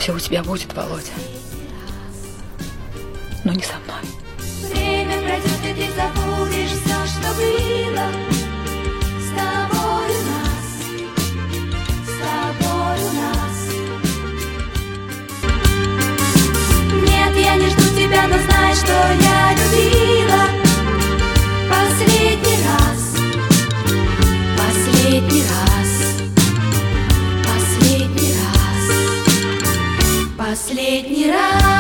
Все у тебя будет, Володя. Но не со мной. Время пройдет, и ты забудешь все, что было. С тобой у нас, с тобой у нас. Нет, я не жду тебя, но знай, что я любила. Последний раз, последний раз, последний раз, последний раз.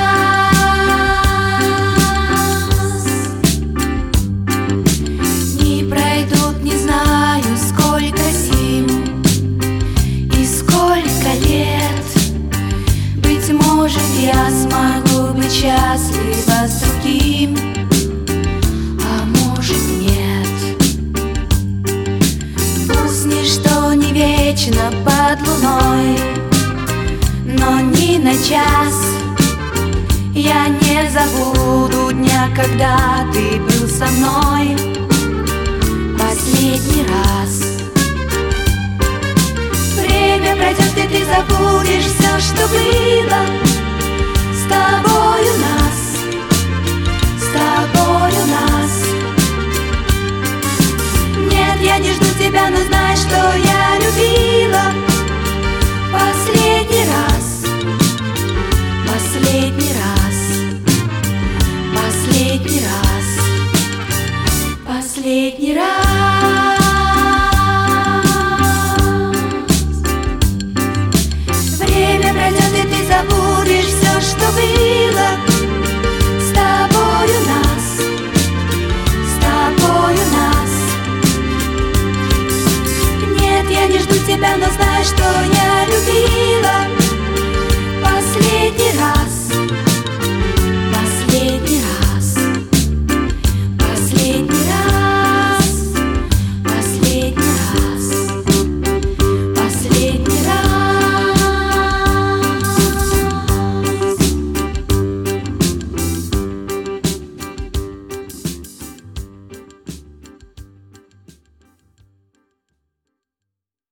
Не пройдут, не знаю, сколько зим и сколько лет. Быть может, я смогу быть счастлива с другим, а может, нет. Пусть ничто не вечно под луной, но ни на час я не забуду дня, когда ты был со мной последний раз. Время пройдет, и ты забудешь все, что было. С тобой у нас, с тобой у нас. Нет, я не жду тебя, но знай, что я любила. Последний раз, последний раз, последний раз, последний раз. Время пройдет, и ты забудешь все, что было. С тобой у нас, с тобой у нас. Нет, я не жду тебя, но знай, что я любила.